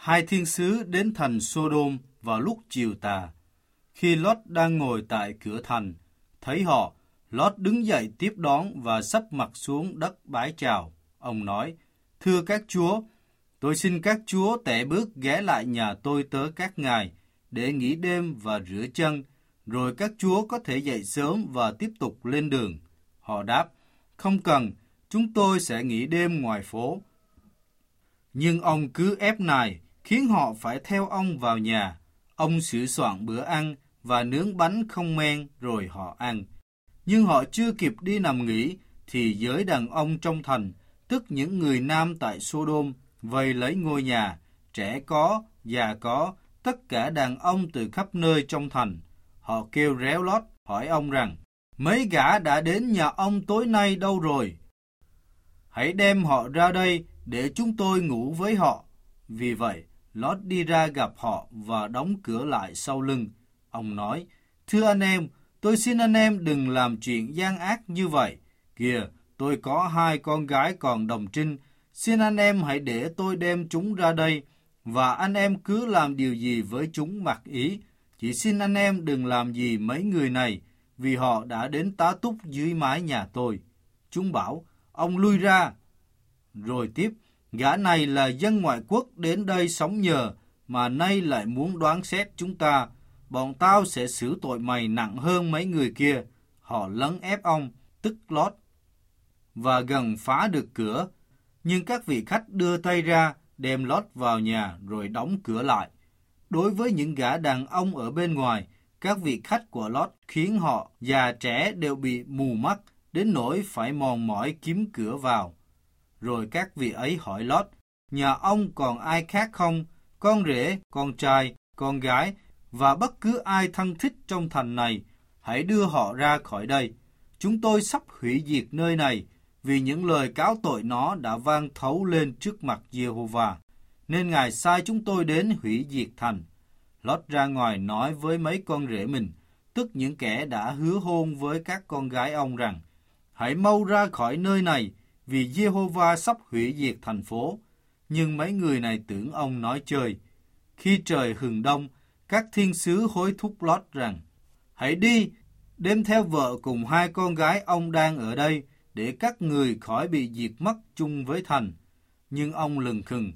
Hai thiên sứ đến thành Sodom vào lúc chiều tà. Khi Lót đang ngồi tại cửa thành, thấy họ, Lót đứng dậy tiếp đón và sấp mặt xuống đất bái chào. Ông nói, thưa các chúa, tôi xin các chúa tẻ bước ghé lại nhà tôi tớ các ngài để nghỉ đêm và rửa chân, rồi các chúa có thể dậy sớm và tiếp tục lên đường. Họ đáp, không cần, chúng tôi sẽ nghỉ đêm ngoài phố. Nhưng ông cứ ép nài, khiến họ phải theo ông vào nhà. Ông sửa soạn bữa ăn và nướng bánh không men rồi họ ăn. Nhưng họ chưa kịp đi nằm nghỉ, thì giới đàn ông trong thành, tức những người nam tại Sodom, vây lấy ngôi nhà, trẻ có, già có, tất cả đàn ông từ khắp nơi trong thành. Họ kêu réo Lót, hỏi ông rằng, mấy gã đã đến nhà ông tối nay đâu rồi? Hãy đem họ ra đây để chúng tôi ngủ với họ. Vì vậy, Lót đi ra gặp họ và đóng cửa lại sau lưng. Ông nói, thưa anh em, tôi xin anh em đừng làm chuyện gian ác như vậy. Kìa, tôi có 2 con gái còn đồng trinh, xin anh em hãy để tôi đem chúng ra đây, và anh em cứ làm điều gì với chúng mặc ý. Chỉ xin anh em đừng làm gì mấy người này, vì họ đã đến tá túc dưới mái nhà tôi. Chúng bảo, ông lui ra. Rồi tiếp, gã này là dân ngoại quốc đến đây sống nhờ, mà nay lại muốn đoán xét chúng ta. Bọn tao sẽ xử tội mày nặng hơn mấy người kia. Họ lấn ép ông, tức Lót, và gần phá được cửa. Nhưng các vị khách đưa tay ra, đem Lót vào nhà rồi đóng cửa lại. Đối với những gã đàn ông ở bên ngoài, các vị khách của Lót khiến họ già trẻ đều bị mù mắt, đến nỗi phải mòn mỏi kiếm cửa vào. Rồi các vị ấy hỏi Lót, nhà ông còn ai khác không? Con rể, con trai, con gái, và bất cứ ai thân thích trong thành này, hãy đưa họ ra khỏi đây. Chúng tôi sắp hủy diệt nơi này, vì những lời cáo tội nó đã vang thấu lên trước mặt Giê-hô-va, nên Ngài sai chúng tôi đến hủy diệt thành. Lót ra ngoài nói với mấy con rể mình, tức những kẻ đã hứa hôn với các con gái ông rằng, hãy mau ra khỏi nơi này, vì Giê-hô-va sắp hủy diệt thành phố. Nhưng mấy người này tưởng ông nói chơi. Khi trời hừng đông, các thiên sứ hối thúc Lót rằng, hãy đi, đem theo vợ cùng 2 con gái ông đang ở đây, để các người khỏi bị diệt mất chung với thành. Nhưng ông lừng khừng.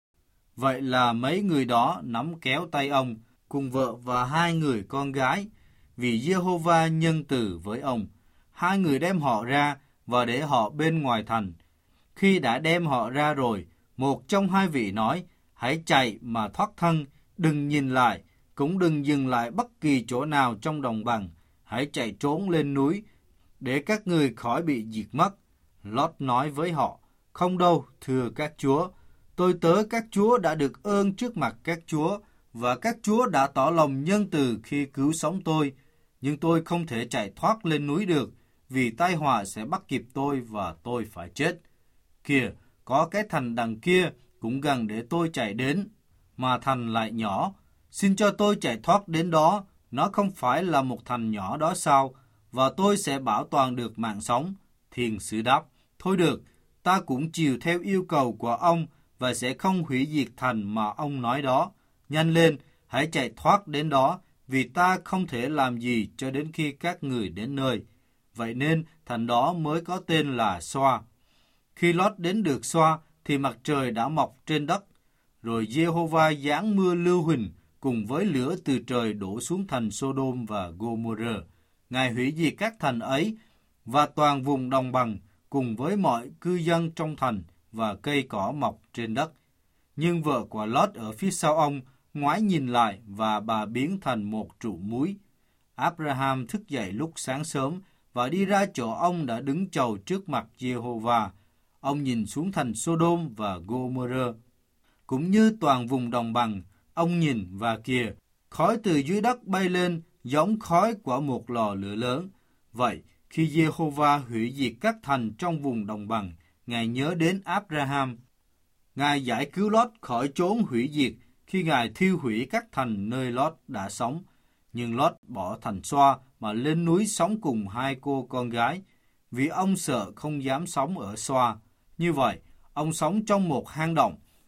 Vậy là mấy người đó nắm kéo tay ông, cùng vợ và 2 người con gái, vì Giê-hô-va nhân từ với ông. 2 người đem họ ra và để họ bên ngoài thành. Khi đã đem họ ra rồi, một trong 2 vị nói, hãy chạy mà thoát thân, đừng nhìn lại, cũng đừng dừng lại bất kỳ chỗ nào trong đồng bằng, hãy chạy trốn lên núi, để các người khỏi bị diệt mất. Lót nói với họ, không đâu, thưa các chúa, tôi tớ các chúa đã được ơn trước mặt các chúa, và các chúa đã tỏ lòng nhân từ khi cứu sống tôi, nhưng tôi không thể chạy thoát lên núi được, vì tai họa sẽ bắt kịp tôi và tôi phải chết. Kìa, có cái thành đằng kia cũng gần để tôi chạy đến, mà thành lại nhỏ. Xin cho tôi chạy thoát đến đó, nó không phải là một thành nhỏ đó sao, và tôi sẽ bảo toàn được mạng sống. Thiên sứ đáp, thôi được, ta cũng chiều theo yêu cầu của ông và sẽ không hủy diệt thành mà ông nói đó. Nhanh lên, hãy chạy thoát đến đó, vì ta không thể làm gì cho đến khi các người đến nơi. Vậy nên thành đó mới có tên là Xoa. Khi Lót đến được Xoa thì mặt trời đã mọc trên đất. Rồi Giê-hô-va giáng mưa lưu huỳnh cùng với lửa từ trời đổ xuống thành Sodom và Gomorrah. Ngài hủy diệt các thành ấy và toàn vùng đồng bằng cùng với mọi cư dân trong thành và cây cỏ mọc trên đất. Nhưng vợ của Lót ở phía sau ông ngoái nhìn lại và bà biến thành một trụ muối. Abraham thức dậy lúc sáng sớm và đi ra chỗ ông đã đứng chầu trước mặt Giê-hô-va. Ông nhìn xuống thành Sodom và Gomorrah, cũng như toàn vùng đồng bằng. Ông nhìn và kìa, khói từ dưới đất bay lên giống khói của một lò lửa lớn. Vậy, khi Giê-hô-va hủy diệt các thành trong vùng đồng bằng, Ngài nhớ đến Abraham. Ngài giải cứu Lót khỏi chốn hủy diệt khi Ngài thiêu hủy các thành nơi Lót đã sống. Nhưng Lót bỏ thành Xoa mà lên núi sống cùng 2 cô con gái, vì ông sợ không dám sống ở Xoa. Như vậy, ông sống trong một hang động.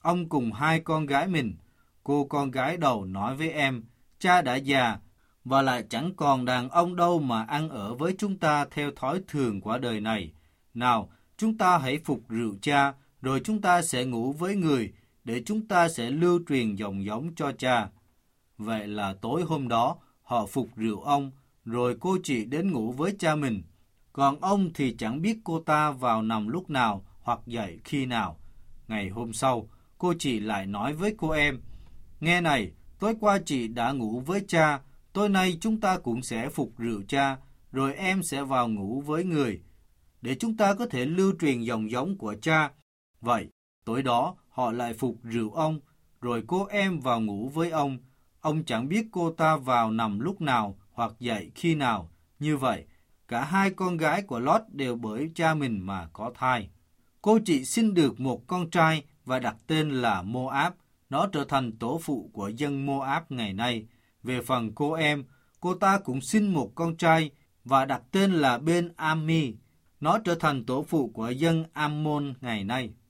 ông cùng hai con gái mình. Cô con gái đầu nói với em, cha đã già, và lại chẳng còn đàn ông đâu mà ăn ở với chúng ta theo thói thường của đời này. Nào, chúng ta hãy phục rượu cha, rồi chúng ta sẽ ngủ với người, để chúng ta sẽ lưu truyền dòng giống cho cha. Vậy là tối hôm đó, họ phục rượu ông, rồi cô chị đến ngủ với cha mình. Còn ông thì chẳng biết cô ta vào nằm lúc nào hoặc dậy khi nào. Ngày hôm sau, cô chị lại nói với cô em, nghe này, tối qua chị đã ngủ với cha, tối nay chúng ta cũng sẽ phục rượu cha, rồi em sẽ vào ngủ với người, để chúng ta có thể lưu truyền dòng giống của cha. Vậy, tối đó họ lại phục rượu ông, rồi cô em vào ngủ với ông. Ông chẳng biết cô ta vào nằm lúc nào hoặc dậy khi nào. Như vậy, cả hai con gái của Lót đều bởi cha mình mà có thai. Cô chị sinh được một con trai và đặt tên là Moab. Nó trở thành tổ phụ của dân Moab ngày nay. Về phần cô em, cô ta cũng sinh một con trai và đặt tên là Ben-Ami. Nó trở thành tổ phụ của dân Ammon ngày nay.